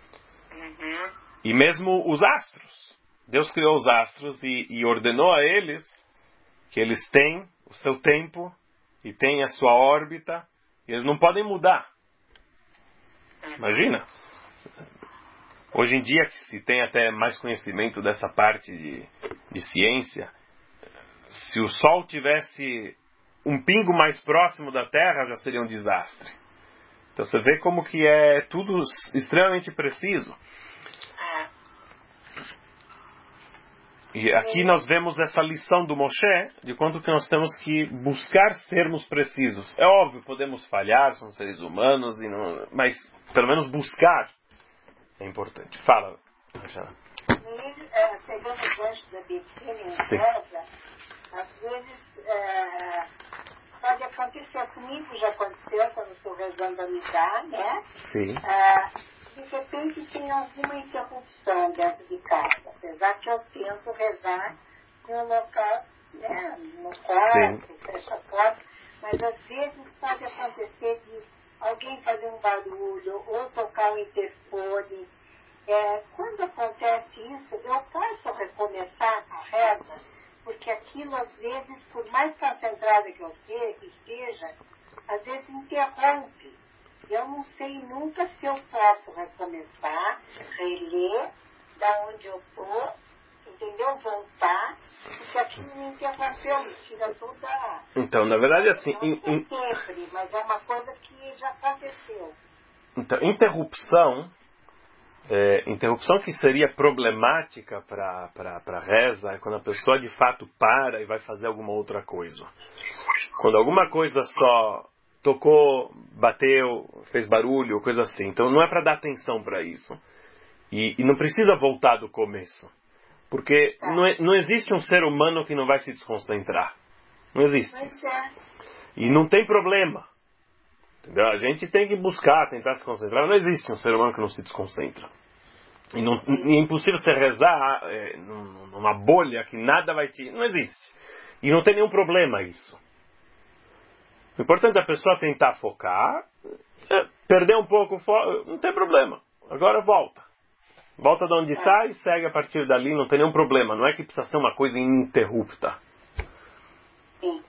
[SPEAKER 1] E mesmo os astros. Deus criou os astros e ordenou a eles que eles têm o seu tempo e têm a sua órbita. E eles não podem mudar. Imagina. Hoje em dia, que se tem até mais conhecimento dessa parte de ciência, se o Sol tivesse um pingo mais próximo da Terra, já seria um desastre. Então você vê como que é tudo extremamente preciso. E aqui nós vemos essa lição do Moshe, de quanto que nós temos que buscar sermos precisos. É óbvio, podemos falhar, somos seres humanos, mas pelo menos buscar é importante. Fala, Jana.
[SPEAKER 3] Pegando o gancho da medicina em casa, às vezes pode acontecer comigo, já aconteceu quando estou rezando a Midá, né?
[SPEAKER 1] Sim.
[SPEAKER 3] De repente tem alguma interrupção dentro de casa, apesar que eu tento rezar em um local, né, no quarto, fecha a porta, mas às vezes pode acontecer de alguém fazer um barulho ou tocar o interfone. Quando acontece isso, eu posso recomeçar a reza, porque aquilo às vezes, por mais concentrada que eu esteja, às vezes interrompe. Eu não sei nunca se eu posso recomeçar, reler da onde eu estou, entendeu? Voltar, porque aquilo me interrompeu, me tira toda...
[SPEAKER 1] Então, na verdade, assim...
[SPEAKER 3] Não sempre, mas é uma coisa que já aconteceu.
[SPEAKER 1] Então, interrupção que seria problemática para a reza é quando a pessoa de fato para e vai fazer alguma outra coisa. Quando alguma coisa só tocou, bateu, fez barulho, coisa assim. Então não é para dar atenção para isso. E não precisa voltar do começo. Porque não existe um ser humano que não vai se desconcentrar. Não existe. E não tem problema. Entendeu? A gente tem que buscar, tentar se concentrar. Não existe um ser humano que não se desconcentra. E é impossível você rezar numa bolha que nada vai te... Não existe. E não tem nenhum problema isso. O importante é a pessoa tentar focar, perder um pouco o foco, não tem problema. Agora volta. Volta de onde está e segue a partir dali, não tem nenhum problema. Não é que precisa ser uma coisa ininterrupta.
[SPEAKER 2] Sim.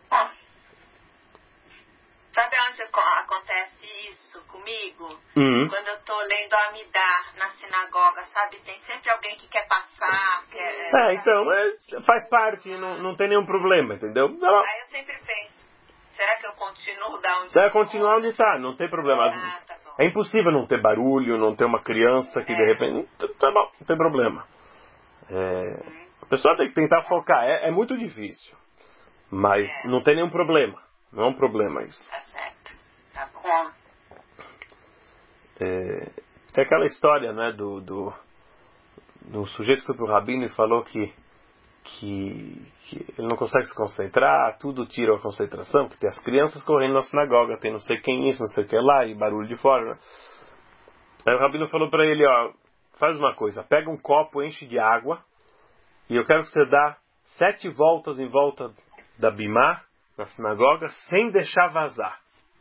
[SPEAKER 2] Sabe onde acontece isso comigo? Quando eu estou lendo a Amidá na sinagoga, sabe? Tem sempre alguém que quer passar.
[SPEAKER 1] Então, faz parte, não tem nenhum problema, entendeu?
[SPEAKER 2] Aí eu sempre penso, será que eu continuo da onde
[SPEAKER 1] Deve continuar onde está, não tem problema.
[SPEAKER 2] Tá bom.
[SPEAKER 1] É impossível não ter barulho, não ter uma criança que de repente... Tá bom, não tem problema. A pessoa tem que tentar focar. É muito difícil. Mas não tem nenhum problema. Não é um problema isso.
[SPEAKER 2] Tá certo. Tá bom.
[SPEAKER 1] Tem aquela história, né, do sujeito que foi pro rabino e falou que ele não consegue se concentrar, tudo tira a concentração, que tem as crianças correndo na sinagoga, tem não sei quem isso, não sei o que lá, e barulho de fora. Aí o rabino falou para ele, faz uma coisa, pega um copo, enche de água, e eu quero que você dá 7 voltas em volta da bimá, na sinagoga, sem deixar vazar.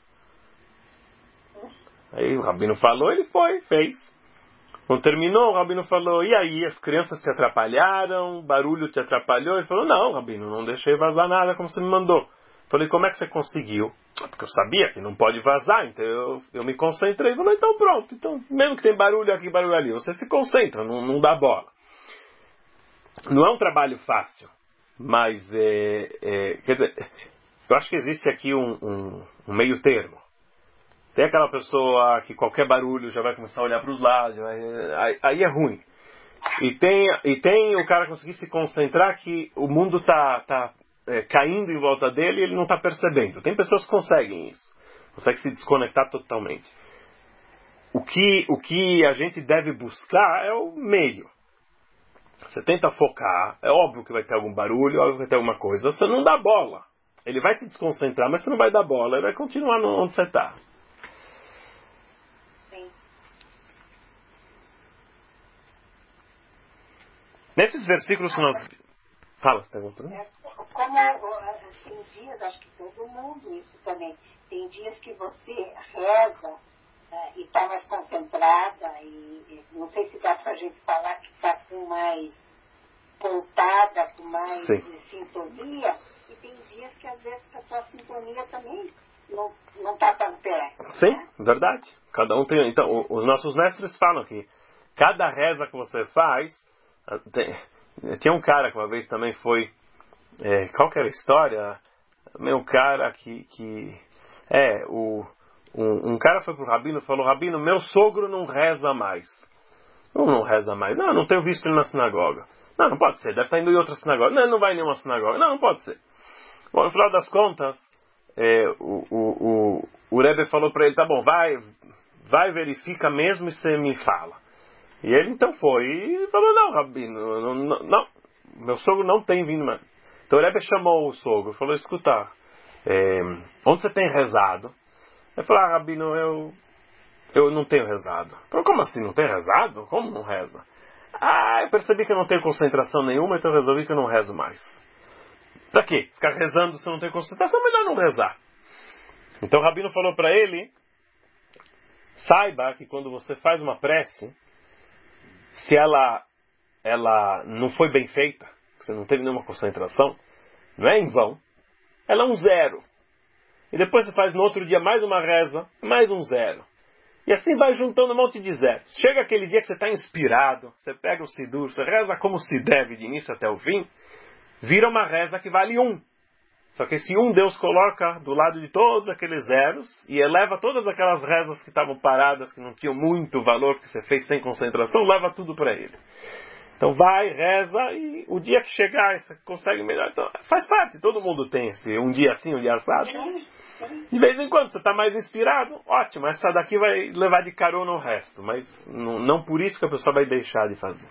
[SPEAKER 1] Aí o rabino falou, ele fez. Quando terminou, o rabino falou, e aí, as crianças te atrapalharam, o barulho te atrapalhou? Ele falou, não, rabino, não deixei vazar nada como você me mandou. Falei, como é que você conseguiu? Porque eu sabia que não pode vazar, então eu me concentrei. Falei, então pronto, então, mesmo que tem barulho aqui, barulho ali, você se concentra, não dá bola. Não é um trabalho fácil, mas, quer dizer, eu acho que existe aqui um meio termo. Tem aquela pessoa que qualquer barulho já vai começar a olhar para os lados, aí é ruim. E tem o cara conseguir se concentrar que o mundo está caindo em volta dele e ele não está percebendo. Tem pessoas que conseguem isso. Conseguem se desconectar totalmente. O que a gente deve buscar é o meio. Você tenta focar, é óbvio que vai ter algum barulho, óbvio que vai ter alguma coisa. Você não dá bola. Ele vai se desconcentrar, mas você não vai dar bola. Ele vai continuar onde você está. Nesses versículos que nós... Fala, você está voltando?
[SPEAKER 3] Como tem dias, acho que todo mundo, isso também, tem dias que você reza e está mais concentrada e não sei se dá para a gente falar que está com mais voltada, com mais sintonia, e tem dias que às vezes a tua sintonia também não está tão perto.
[SPEAKER 1] Sim, né? Verdade. Cada um tem... Então, os nossos mestres falam que cada reza que você faz... Tinha um cara que uma vez também foi... qual que era a história? Meu cara que Um cara foi pro Rabino e falou: Rabino, meu sogro não reza mais. Não reza mais. Não tenho visto ele na sinagoga. Não pode ser. Deve estar indo em outra sinagoga. Não vai em nenhuma sinagoga. Não pode ser. Bom, no final das contas, o Rebbe falou para ele: tá bom, vai, verifica mesmo e você me fala. E ele então foi e falou: não, Rabino, não, meu sogro não tem vindo mais. Então o Rebbe chamou o sogro e falou: escuta, onde você tem rezado? Ele falou: Rabino, eu não tenho rezado. Falei: como assim, não tem rezado? Como não reza? Eu percebi que eu não tenho concentração nenhuma, então eu resolvi que eu não rezo mais. Pra quê? Ficar rezando se não tem concentração, melhor não rezar. Então o Rabino falou para ele: saiba que quando você faz uma prece, se ela não foi bem feita, que você não teve nenhuma concentração, não é em vão, ela é um 0. E depois você faz no outro dia mais uma reza, mais um 0. E assim vai juntando um monte de zeros. Chega aquele dia que você está inspirado, você pega o Sidur, você reza como se deve de início até o fim, vira uma reza que vale 1. Só que esse 1 Deus coloca do lado de todos aqueles zeros e eleva todas aquelas rezas que estavam paradas, que não tinham muito valor, que você fez sem concentração, leva tudo para ele. Então vai, reza, e o dia que chegar você consegue melhor. Então, faz parte, todo mundo tem esse um dia assim, um dia assado. De vez em quando você está mais inspirado, ótimo, essa daqui vai levar de carona o resto, mas não por isso que a pessoa vai deixar de fazer.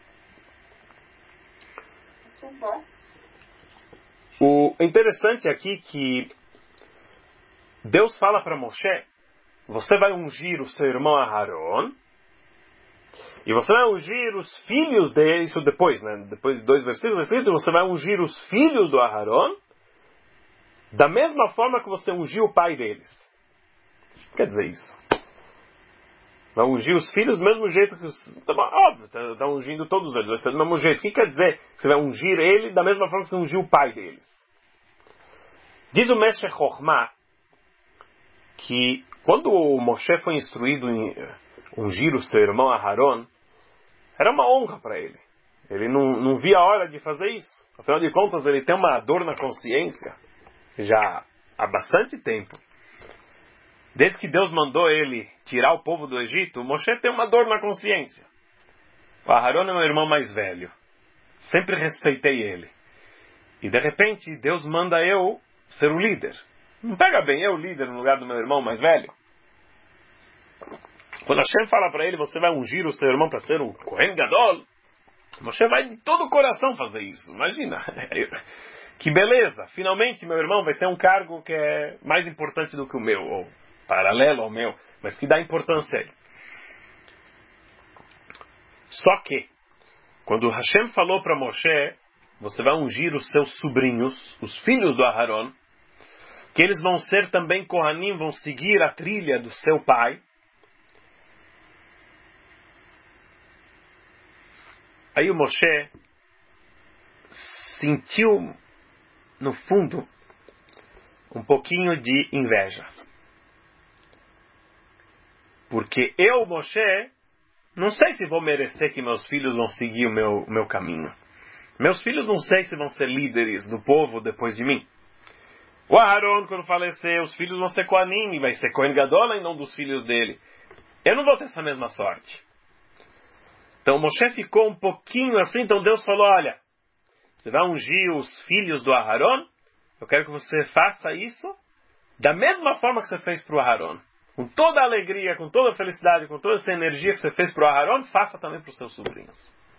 [SPEAKER 1] O interessante aqui que Deus fala para Moshe: você vai ungir o seu irmão Aharon, e você vai ungir os filhos dele, isso depois, né? Depois de 2 versículos escritos, você vai ungir os filhos do Aharon, da mesma forma que você ungiu o pai deles. O que quer dizer isso? Vai ungir os filhos do mesmo jeito que os... Óbvio, está ungindo todos eles, vai ser do mesmo jeito. O que quer dizer que você vai ungir ele da mesma forma que você ungiu o pai deles? Diz o Meshech Chochmah que quando o Moshe foi instruído em ungir o seu irmão Aharon, era uma honra para ele. Ele não via a hora de fazer isso. Afinal de contas, ele tem uma dor na consciência já há bastante tempo. Desde que Deus mandou ele tirar o povo do Egito, o Moshe tem uma dor na consciência. O Aharon é meu irmão mais velho. Sempre respeitei ele. E de repente, Deus manda eu ser o líder. Não pega bem eu, líder, no lugar do meu irmão mais velho? Quando Hashem fala para ele: você vai ungir o seu irmão para ser o Kohen Gadol, Moshe vai de todo o coração fazer isso. Imagina. Que beleza. Finalmente meu irmão vai ter um cargo que é mais importante do que o meu, ou paralelo ao meu, mas que dá importância a ele. Só que, quando Hashem falou para Moshe: você vai ungir os seus sobrinhos, os filhos do Aharon, que eles vão ser também Kohanim, vão seguir a trilha do seu pai. Aí o Moshe sentiu, no fundo, um pouquinho de inveja. Porque eu, Moshe, não sei se vou merecer que meus filhos vão seguir o meu caminho. Meus filhos não sei se vão ser líderes do povo depois de mim. O Aharon, quando falecer, os filhos vão ser Kohanim, vai ser Kohen Gadol em nome dos filhos dele. Eu não vou ter essa mesma sorte. Então Moshe ficou um pouquinho assim, então Deus falou: olha, você vai ungir os filhos do Aharon, eu quero que você faça isso da mesma forma que você fez para o Aharon. Com toda a alegria, com toda a felicidade, com toda essa energia que você fez para o Aharon, faça também para os seus sobrinhos.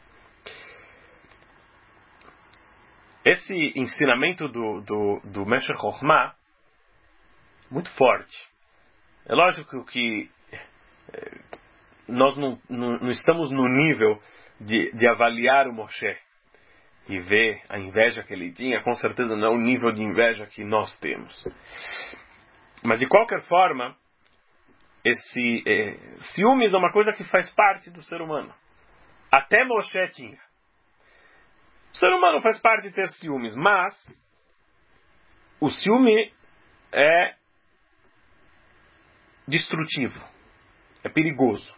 [SPEAKER 1] Esse ensinamento do Meshech Chochmah, muito forte. É lógico que nós não estamos no nível de avaliar o Moshe e ver a inveja que ele tinha. Com certeza não é o nível de inveja que nós temos. Mas de qualquer forma, esse ciúmes é uma coisa que faz parte do ser humano. Até Moshe tinha. O ser humano faz parte de ter ciúmes, mas o ciúme é destrutivo, é perigoso.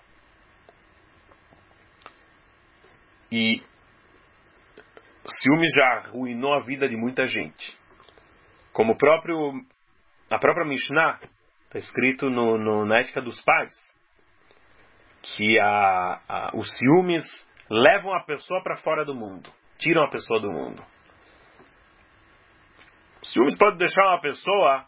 [SPEAKER 1] E o ciúme já arruinou a vida de muita gente. Como a própria Mishnah Está escrito na Ética dos Pais que os ciúmes levam a pessoa para fora do mundo, tiram a pessoa do mundo. Os ciúmes podem deixar uma pessoa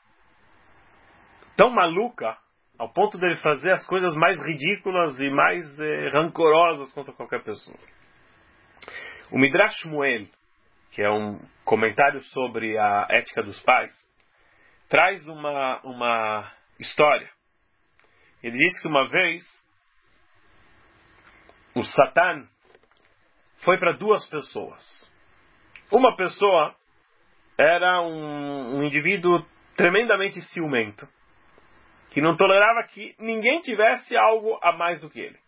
[SPEAKER 1] tão maluca ao ponto de ele fazer as coisas mais ridículas e mais rancorosas contra qualquer pessoa. O Midrash Shmuel, que é um comentário sobre a Ética dos Pais, traz uma história. Ele diz que uma vez o Satan foi para duas pessoas. Uma pessoa era um indivíduo tremendamente ciumento, que não tolerava que ninguém tivesse algo a mais do que ele.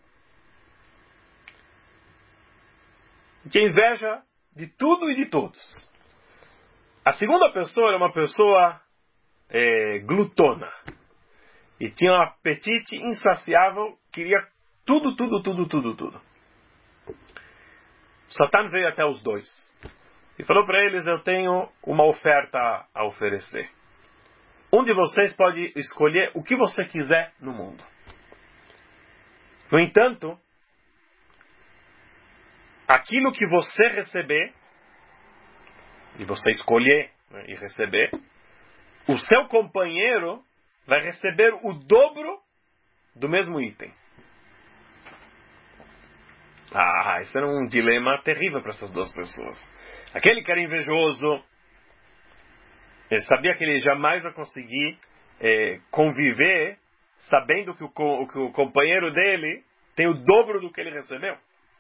[SPEAKER 1] Que inveja de tudo e de todos. A segunda pessoa era uma pessoa glutona. E tinha um apetite insaciável, queria tudo. O Satan veio até os dois e falou para eles: eu tenho uma oferta a oferecer. Um de vocês pode escolher o que você quiser no mundo. No entanto, aquilo que você receber, e você escolher, né, e receber, o seu companheiro vai receber o dobro do mesmo item. Isso era um dilema terrível para essas duas pessoas. Aquele que era invejoso, ele sabia que ele jamais vai conseguir conviver sabendo que o companheiro dele tem o dobro do que ele recebeu.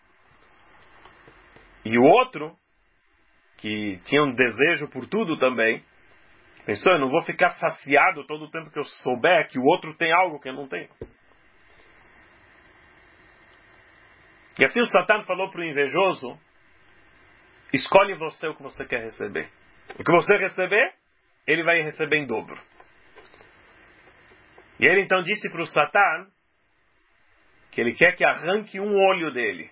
[SPEAKER 1] E o outro, que tinha um desejo por tudo também, pensou: eu não vou ficar saciado todo o tempo que eu souber que o outro tem algo que eu não tenho. E assim o Satan falou para o invejoso: escolhe você o que você quer receber. O que você receber, ele vai receber em dobro. E ele então disse para o Satan que ele quer que arranque um olho dele.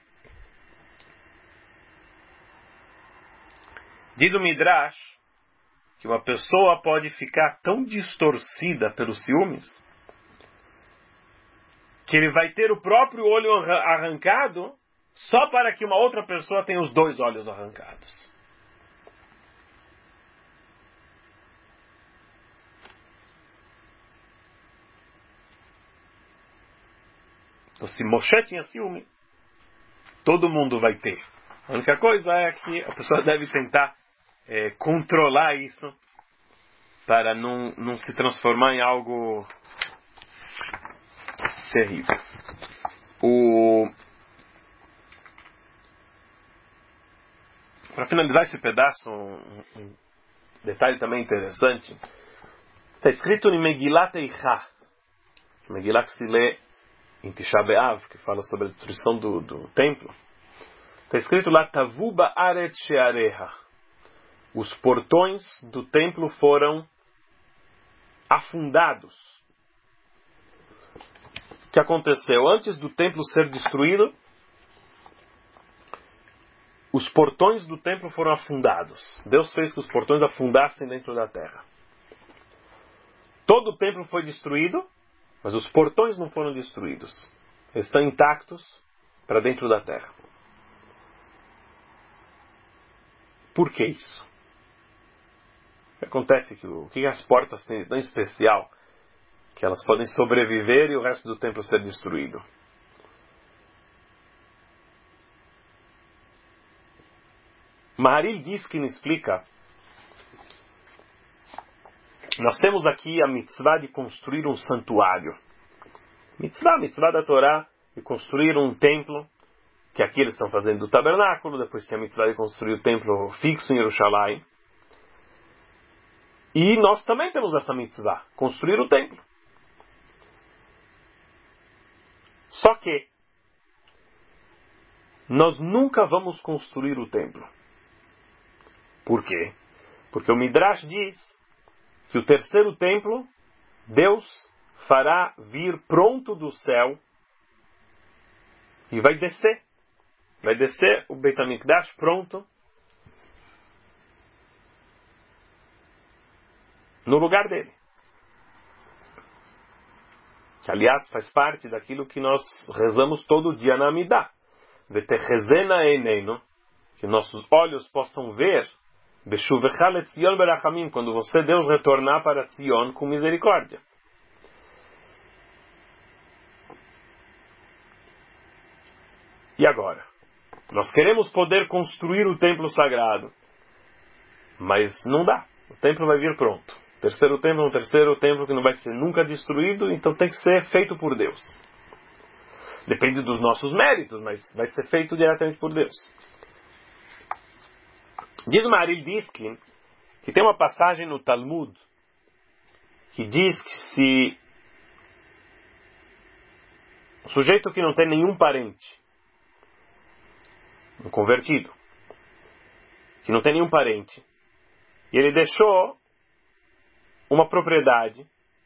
[SPEAKER 1] Diz o Midrash que uma pessoa pode ficar tão distorcida pelos ciúmes que ele vai ter o próprio olho arrancado só para que uma outra pessoa tenha os dois olhos arrancados. Então, se Moshe tinha ciúme, todo mundo vai ter. A única coisa é que a pessoa deve tentar controlar isso para não se transformar em algo terrível. Para finalizar esse pedaço, um detalhe também interessante. Está escrito em Megilat Eichá, Megilat que se lê em Tisha B'Av, que fala sobre a destruição do templo. Está escrito lá: Tavu ba'aret she'areha. Os portões do templo foram afundados. O que aconteceu? Antes do templo ser destruído, os portões do templo foram afundados. Deus fez que os portões afundassem dentro da terra. Todo o templo foi destruído, mas os portões não foram destruídos. Eles estão intactos para dentro da terra. Por que isso? Acontece o que as portas têm de tão especial que elas podem sobreviver e o resto do templo ser destruído? Maharil diz que nos explica: nós temos aqui a mitzvah de construir um santuário. Mitzvah da Torá, de construir um templo, que aqui eles estão fazendo o tabernáculo, depois tem a mitzvah de construir o templo fixo em Jerusalém. E nós também temos essa mitzvah, construir o templo. Só que nós nunca vamos construir o templo. Por quê? Porque o Midrash diz que o terceiro templo, Deus fará vir pronto do céu e vai descer. Vai descer o Beit HaMikdash pronto no lugar dele. que aliás faz parte daquilo que nós rezamos todo dia na Amidah. Vetechezena eneinu, que nossos olhos possam ver, Beshuvecha leTzion berachamim, quando você, Deus, retornar para Tzion com misericórdia. E agora? Nós queremos poder construir o templo sagrado, mas não dá. O templo vai vir pronto. O terceiro templo é um terceiro templo que não vai ser nunca destruído, então tem que ser feito por Deus. Depende dos nossos méritos, mas vai ser feito diretamente por Deus. Diz Maharil Diskin que tem uma passagem no Talmud que diz que se o sujeito que não tem nenhum parente, um convertido, que não tem nenhum parente, e ele deixou uma propriedade,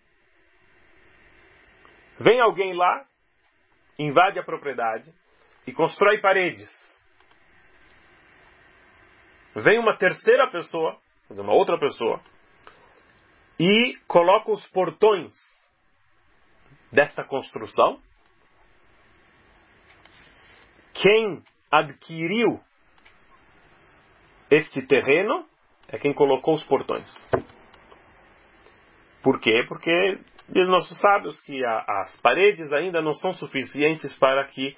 [SPEAKER 1] vem alguém lá, invade a propriedade e constrói paredes. Vem uma terceira pessoa, quer dizer, uma outra pessoa, e coloca os portões desta construção. Quem adquiriu este terreno é quem colocou os portões. Por quê? Porque diz nossos sábios que as paredes ainda não são suficientes para que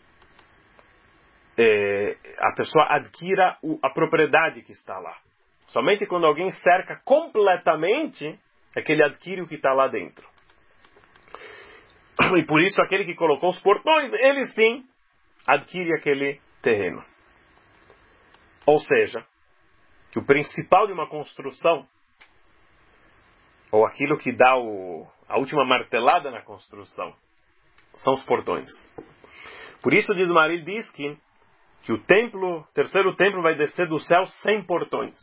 [SPEAKER 1] a pessoa adquira a propriedade que está lá. Somente quando alguém cerca completamente é que ele adquire o que está lá dentro. E por isso aquele que colocou os portões, ele sim adquire aquele terreno. Ou seja, que o principal de uma construção, ou aquilo que dá a última martelada na construção, são os portões. Por isso diz Maharil Diskin que o terceiro templo vai descer do céu sem portões.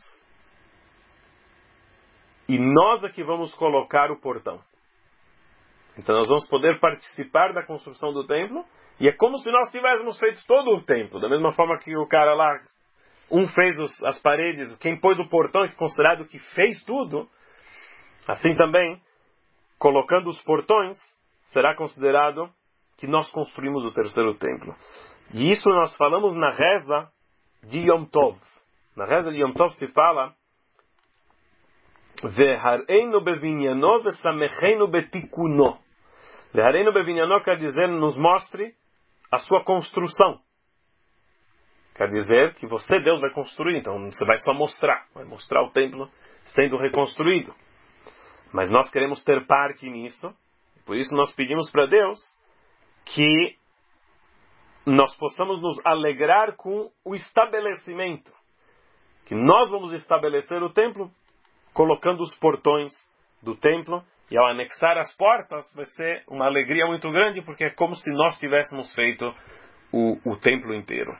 [SPEAKER 1] E nós é que vamos colocar o portão. Então nós vamos poder participar da construção do templo, e é como se nós tivéssemos feito todo o templo. Da mesma forma que o cara lá, fez as paredes, quem pôs o portão é considerado que fez tudo. Assim também, colocando os portões, será considerado que nós construímos o terceiro templo. E isso nós falamos na reza de Yom Tov. Na reza de Yom Tov se fala Ve'hareinu bevinyano ve'samecheinu betikuno. Ve'hareinu bevinyano quer dizer, nos mostre a sua construção. Quer dizer que você, Deus, vai construir. Então você vai só mostrar. Vai mostrar o templo sendo reconstruído. Mas nós queremos ter parte nisso. Por isso nós pedimos para Deus que nós possamos nos alegrar com o estabelecimento. Que nós vamos estabelecer o templo colocando os portões do templo. E ao anexar as portas vai ser uma alegria muito grande, porque é como se nós tivéssemos feito o templo inteiro.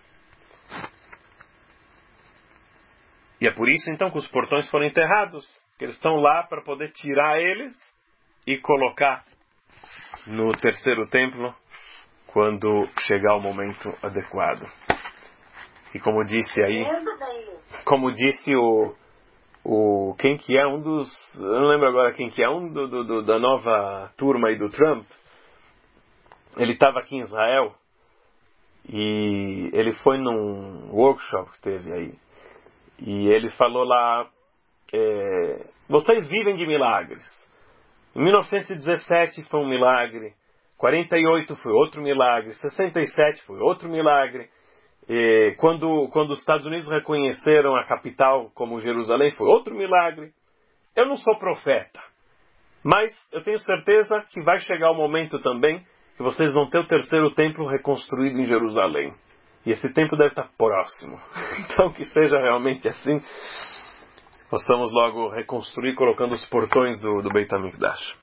[SPEAKER 1] E é por isso então que os portões foram enterrados, que eles estão lá para poder tirar eles e colocar no terceiro templo quando chegar o momento adequado. E como disse aí, como disse quem que é eu não lembro agora quem que é, da nova turma aí do Trump, ele estava aqui em Israel e ele foi num workshop que teve aí. E ele falou lá, vocês vivem de milagres. Em 1917 foi um milagre, 48 foi outro milagre, 67 foi outro milagre. Quando os Estados Unidos reconheceram a capital como Jerusalém, foi outro milagre. Eu não sou profeta, mas eu tenho certeza que vai chegar o momento também que vocês vão ter o terceiro templo reconstruído em Jerusalém. E esse tempo deve estar próximo. Então que seja realmente assim. Possamos logo reconstruir colocando os portões do Beit HaMikdash.